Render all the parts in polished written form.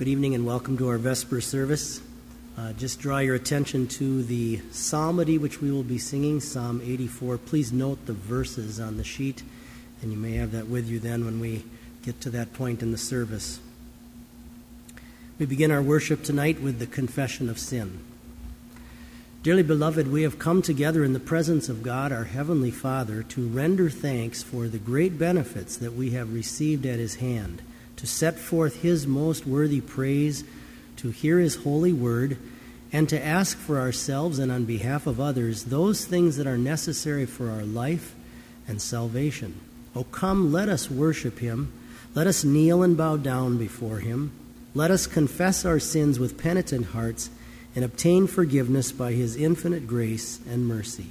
Good evening and welcome to our Vesper service. Just draw your attention to the psalmody which we will be singing, Psalm 84. Please note the verses on the sheet, and you may have that with you then when we get to that point in the service. We begin our worship tonight with the confession of sin. Dearly beloved, we have come together in the presence of God, our Heavenly Father, to render thanks for the great benefits that we have received at His hand, to set forth His most worthy praise, to hear His holy word, and to ask for ourselves and on behalf of others those things that are necessary for our life and salvation. Oh, come, let us worship Him. Let us kneel and bow down before Him. Let us confess our sins with penitent hearts and obtain forgiveness by His infinite grace and mercy.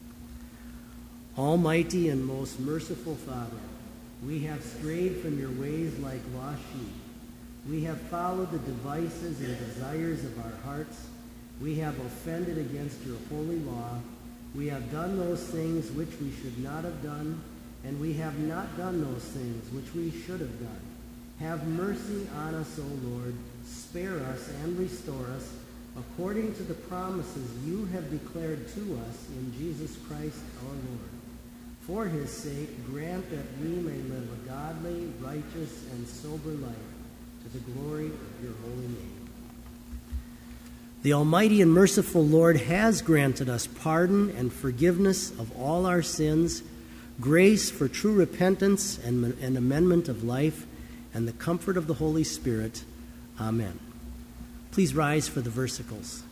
Almighty and most merciful Father, we have strayed from your ways like lost sheep. We have followed the devices and desires of our hearts. We have offended against your holy law. We have done those things which we should not have done, and we have not done those things which we should have done. Have mercy on us, O Lord. Spare us and restore us, according to the promises you have declared to us in Jesus Christ our Lord. For His sake, grant that we may live a godly, righteous, and sober life to the glory of your holy name. The Almighty and merciful Lord has granted us pardon and forgiveness of all our sins, grace for true repentance and amendment of life, and the comfort of the Holy Spirit. Amen. Please rise for the versicles.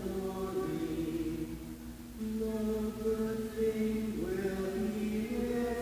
No good thing will He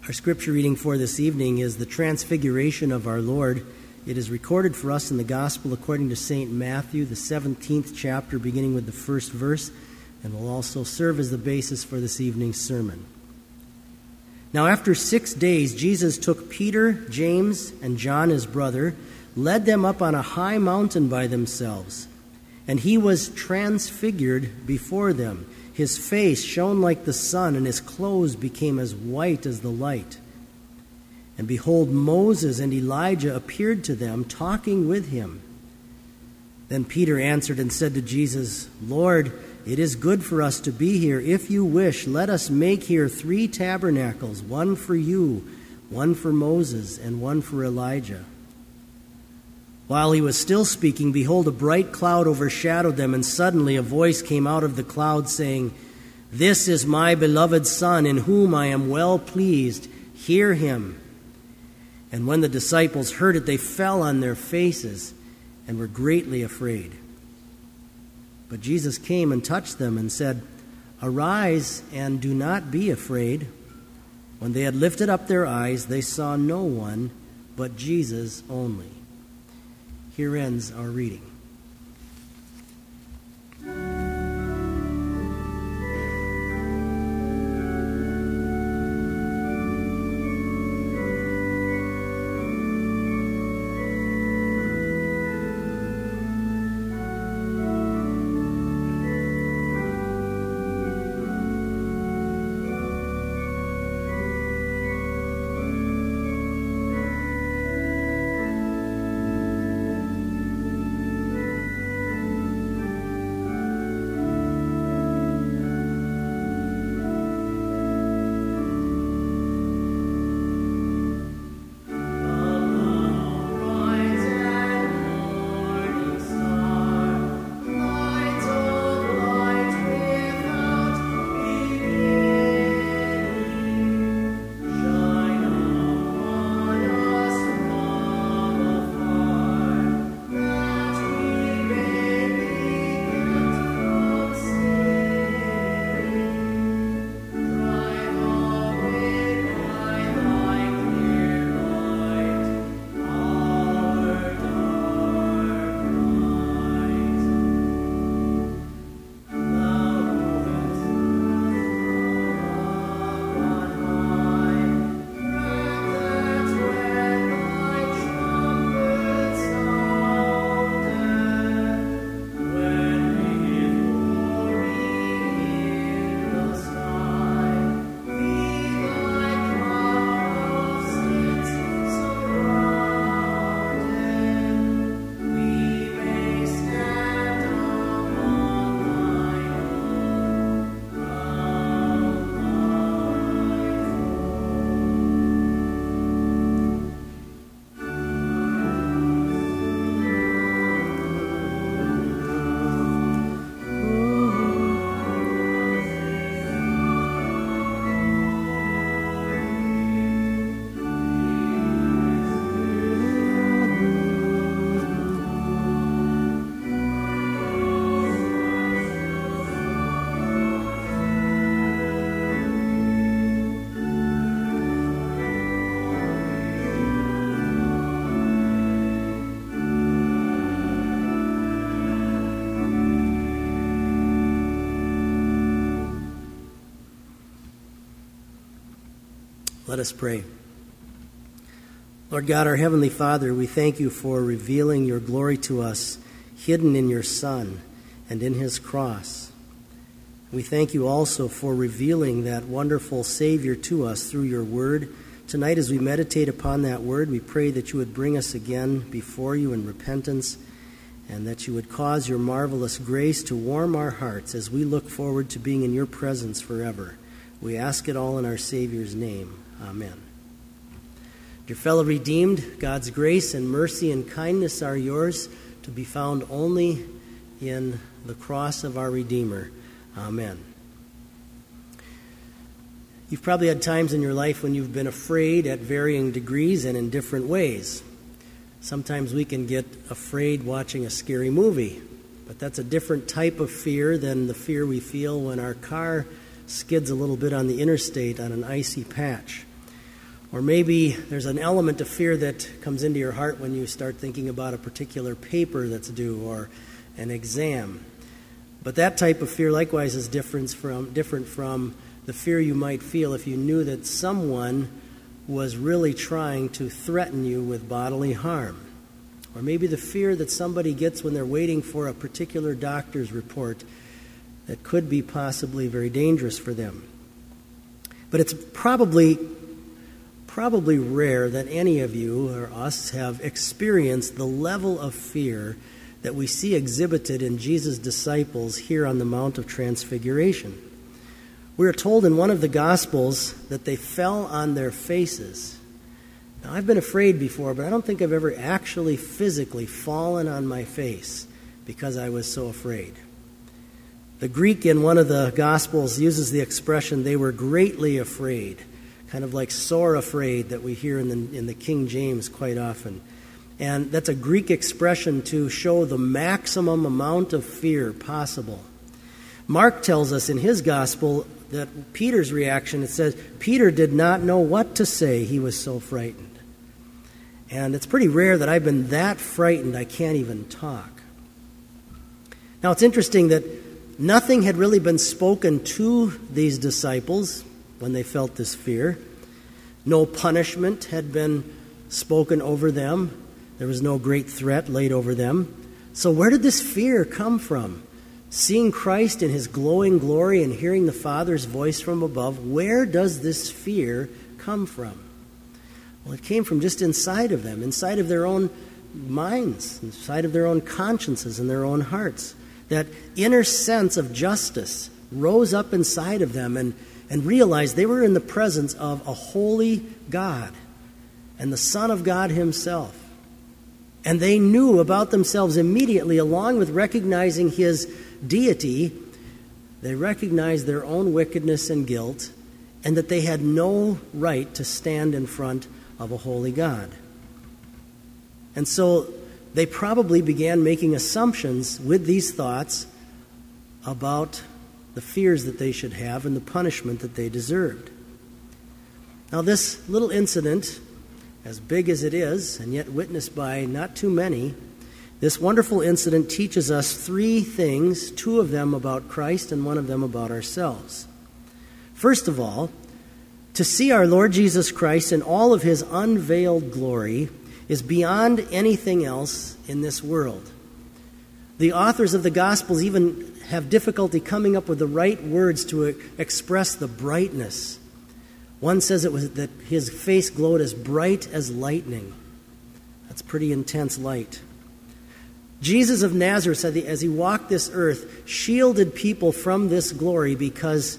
Our scripture reading for this evening is the Transfiguration of our Lord. It is recorded for us in the Gospel according to St. Matthew, the 17th chapter, beginning with the first verse, and will also serve as the basis for this evening's sermon. Now, after 6 days, Jesus took Peter, James, and John, his brother, led them up on a high mountain by themselves, and he was transfigured before them. His face shone like the sun, and his clothes became as white as the light. And behold, Moses and Elijah appeared to them, talking with him. Then Peter answered and said to Jesus, "Lord, it is good for us to be here. If you wish, let us make here 3 tabernacles, one for you, one for Moses, and one for Elijah." While he was still speaking, behold, a bright cloud overshadowed them, and suddenly a voice came out of the cloud saying, "This is my beloved Son, in whom I am well pleased. Hear him." And when the disciples heard it, they fell on their faces and were greatly afraid. But Jesus came and touched them and said, "Arise and do not be afraid." When they had lifted up their eyes, they saw no one but Jesus only. Here ends our reading. Let us pray. Lord God, our Heavenly Father, we thank you for revealing your glory to us, hidden in your Son and in his cross. We thank you also for revealing that wonderful Savior to us through your word. Tonight, as we meditate upon that word, we pray that you would bring us again before you in repentance, and that you would cause your marvelous grace to warm our hearts as we look forward to being in your presence forever. We ask it all in our Savior's name. Amen. Dear fellow redeemed, God's grace and mercy and kindness are yours, to be found only in the cross of our Redeemer. Amen. You've probably had times in your life when you've been afraid at varying degrees and in different ways. Sometimes we can get afraid watching a scary movie, but that's a different type of fear than the fear we feel when our car skids a little bit on the interstate on an icy patch. Or maybe there's an element of fear that comes into your heart when you start thinking about a particular paper that's due or an exam. But that type of fear likewise is different from the fear you might feel if you knew that someone was really trying to threaten you with bodily harm. Or maybe the fear that somebody gets when they're waiting for a particular doctor's report that could be possibly very dangerous for them. But it's probably rare that any of you or us have experienced the level of fear that we see exhibited in Jesus' disciples here on the Mount of Transfiguration. We are told in one of the Gospels that they fell on their faces. Now, I've been afraid before, but I don't think I've ever actually physically fallen on my face because I was so afraid. The Greek in one of the Gospels uses the expression, they were greatly afraid, kind of like sore afraid that we hear in the King James quite often. And that's a Greek expression to show the maximum amount of fear possible. Mark tells us in his Gospel that Peter's reaction, it says, Peter did not know what to say. He was so frightened. And it's pretty rare that I've been that frightened I can't even talk. Now, it's interesting that nothing had really been spoken to these disciples when they felt this fear. No punishment had been spoken over them. There was no great threat laid over them. So where did this fear come from? Seeing Christ in his glowing glory and hearing the Father's voice from above, where does this fear come from? Well, it came from just inside of them, inside of their own minds, inside of their own consciences and their own hearts. That inner sense of justice rose up inside of them and realized they were in the presence of a holy God and the Son of God himself. And they knew about themselves immediately, along with recognizing his deity. They recognized their own wickedness and guilt, and that they had no right to stand in front of a holy God. And so they probably began making assumptions with these thoughts about the fears that they should have and the punishment that they deserved. Now, this little incident, as big as it is, and yet witnessed by not too many, this wonderful incident teaches us three things, two of them about Christ and one of them about ourselves. First of all, to see our Lord Jesus Christ in all of his unveiled glory is beyond anything else in this world. The authors of the Gospels even have difficulty coming up with the right words to express the brightness. One says it was that his face glowed as bright as lightning. That's pretty intense light. Jesus of Nazareth, as he walked this earth, shielded people from this glory because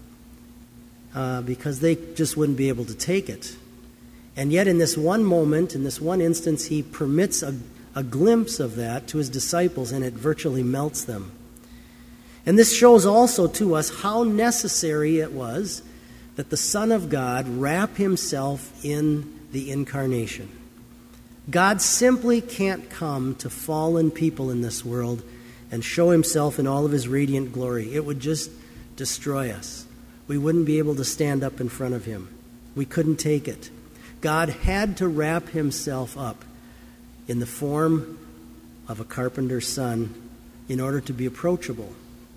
they just wouldn't be able to take it. And yet in this one moment, in this one instance, he permits a glimpse of that to his disciples, and it virtually melts them. And this shows also to us how necessary it was that the Son of God wrap himself in the incarnation. God simply can't come to fallen people in this world and show himself in all of his radiant glory. It would just destroy us. We wouldn't be able to stand up in front of him. We couldn't take it. God had to wrap himself up in the form of a carpenter's son in order to be approachable.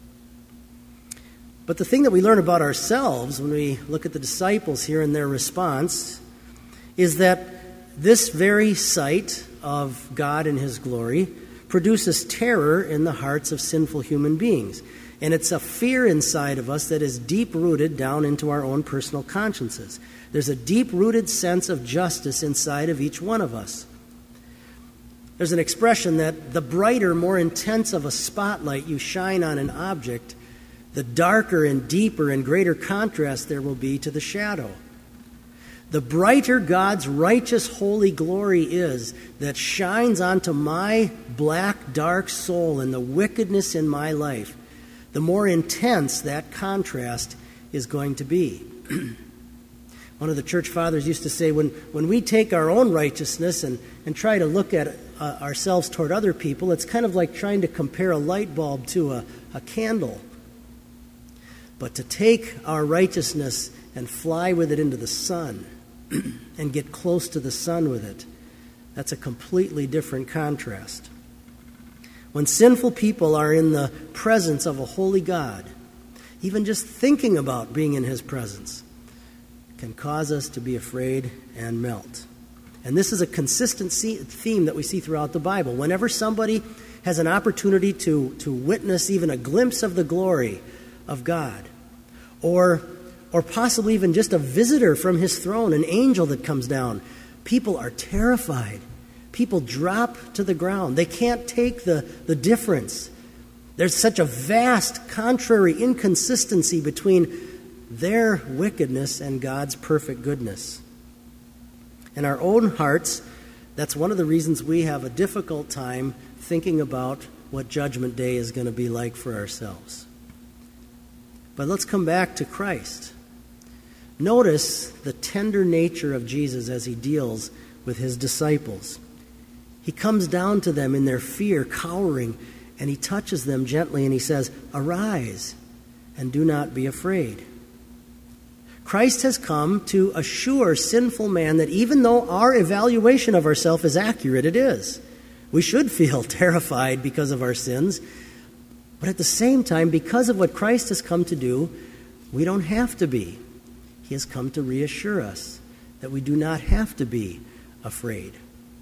But the thing that we learn about ourselves when we look at the disciples here and their response is that this very sight of God in his glory produces terror in the hearts of sinful human beings. And it's a fear inside of us that is deep-rooted down into our own personal consciences. There's a deep-rooted sense of justice inside of each one of us. There's an expression that the brighter, more intense of a spotlight you shine on an object, the darker and deeper and greater contrast there will be to the shadow. The brighter God's righteous, holy glory is that shines onto my black, dark soul and the wickedness in my life, the more intense that contrast is going to be. One of the church fathers used to say, when we take our own righteousness and try to look at ourselves toward other people, it's kind of like trying to compare a light bulb to a candle. But to take our righteousness and fly with it into the sun, and get close to the sun with it. That's a completely different contrast. When sinful people are in the presence of a holy God, even just thinking about being in his presence can cause us to be afraid and melt. And this is a consistent theme that we see throughout the Bible. Whenever somebody has an opportunity to witness even a glimpse of the glory of God, or possibly even just a visitor from his throne, an angel that comes down, people are terrified. People drop to the ground. They can't take the difference. There's such a vast, contrary inconsistency between their wickedness and God's perfect goodness. In our own hearts, that's one of the reasons we have a difficult time thinking about what Judgment Day is going to be like for ourselves. But let's come back to Christ. Notice the tender nature of Jesus as he deals with his disciples. He comes down to them in their fear, cowering, and he touches them gently and he says, "Arise and do not be afraid." Christ has come to assure sinful man that even though our evaluation of ourselves is accurate, it is. We should feel terrified because of our sins, but at the same time, because of what Christ has come to do, we don't have to be. He has come to reassure us that we do not have to be afraid.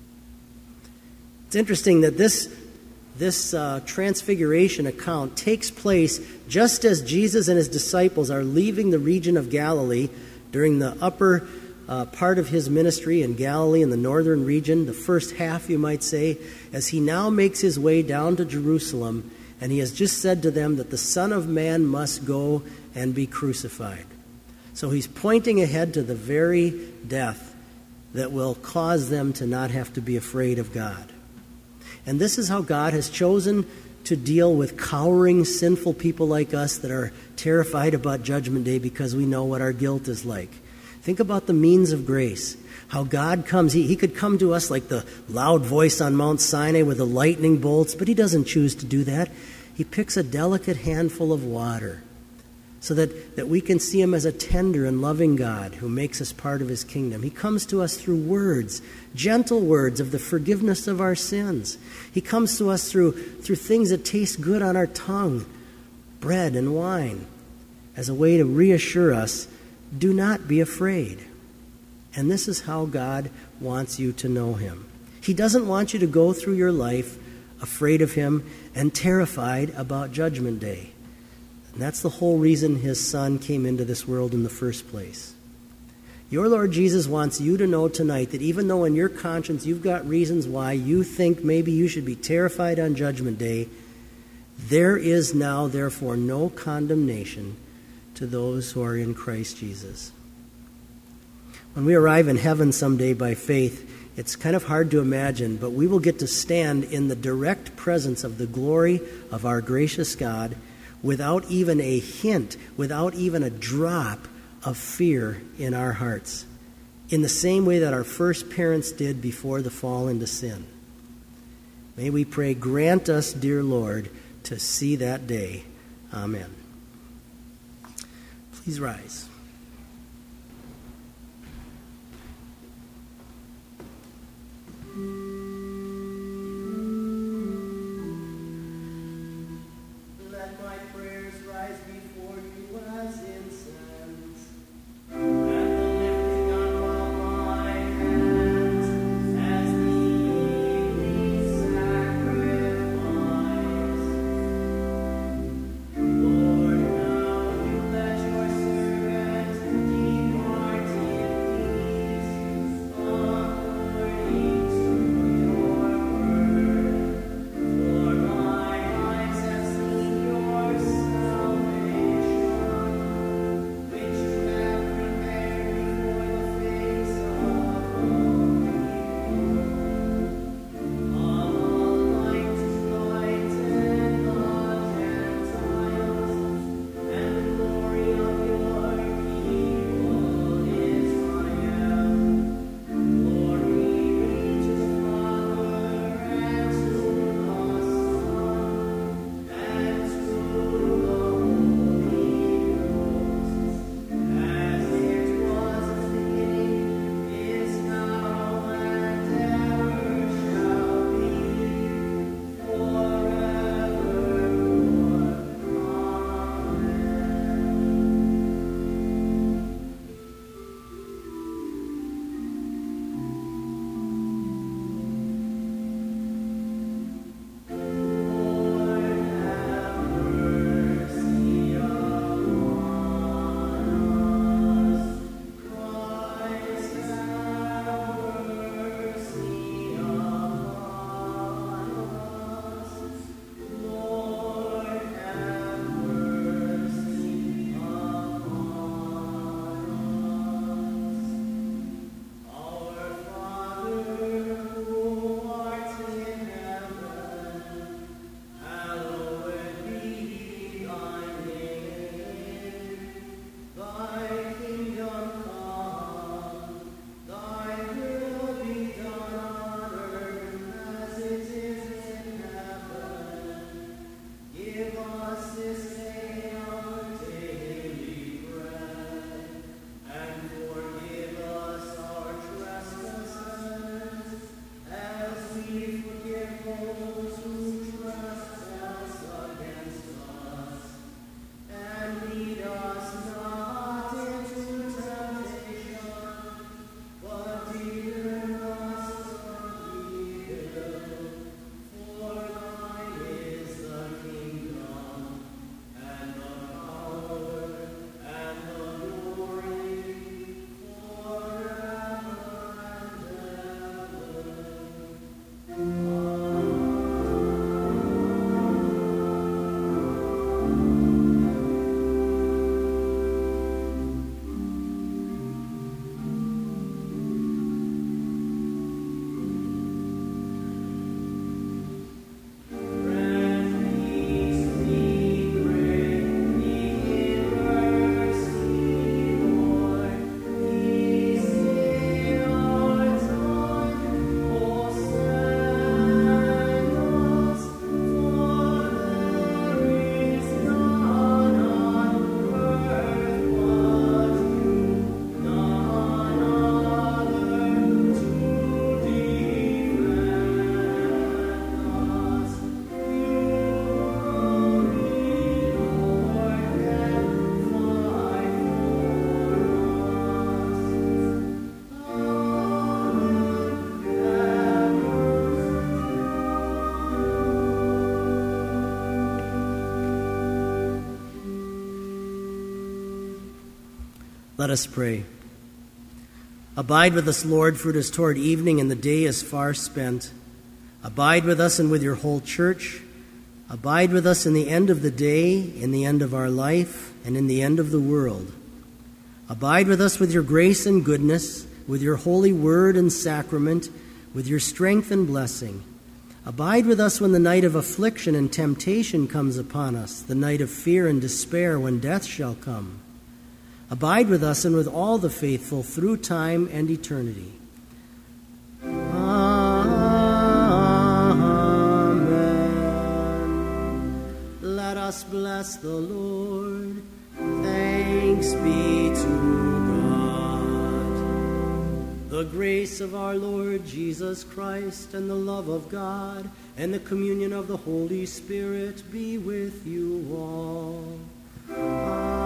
It's interesting that this transfiguration account takes place just as Jesus and his disciples are leaving the region of Galilee during the upper part of his ministry in Galilee in the northern region, the first half, you might say, as he now makes his way down to Jerusalem, and he has just said to them that the Son of Man must go and be crucified. So he's pointing ahead to the very death that will cause them to not have to be afraid of God. And this is how God has chosen to deal with cowering, sinful people like us that are terrified about Judgment Day because we know what our guilt is like. Think about the means of grace. How God comes. He could come to us like the loud voice on Mount Sinai with the lightning bolts, but he doesn't choose to do that. He picks a delicate handful of water so that we can see him as a tender and loving God who makes us part of his kingdom. He comes to us through words, gentle words of the forgiveness of our sins. He comes to us through things that taste good on our tongue, bread and wine, as a way to reassure us, do not be afraid. And this is how God wants you to know him. He doesn't want you to go through your life afraid of him and terrified about Judgment Day. And that's the whole reason his Son came into this world in the first place. Your Lord Jesus wants you to know tonight that even though in your conscience you've got reasons why you think maybe you should be terrified on Judgment Day, there is now, therefore, no condemnation to those who are in Christ Jesus. When we arrive in heaven someday by faith, it's kind of hard to imagine, but we will get to stand in the direct presence of the glory of our gracious God without even a hint, without even a drop of fear in our hearts, in the same way that our first parents did before the fall into sin. May we pray, grant us, dear Lord, to see that day. Amen. Please rise. Lord, now you let your servant Let us pray. Abide with us, Lord, for it is toward evening and the day is far spent. Abide with us and with your whole church. Abide with us in the end of the day, in the end of our life, and in the end of the world. Abide with us with your grace and goodness, with your holy word and sacrament, with your strength and blessing. Abide with us when the night of affliction and temptation comes upon us, the night of fear and despair when death shall come. Abide with us and with all the faithful through time and eternity. Amen. Let us bless the Lord. Thanks be to God. The grace of our Lord Jesus Christ and the love of God and the communion of the Holy Spirit be with you all. Amen.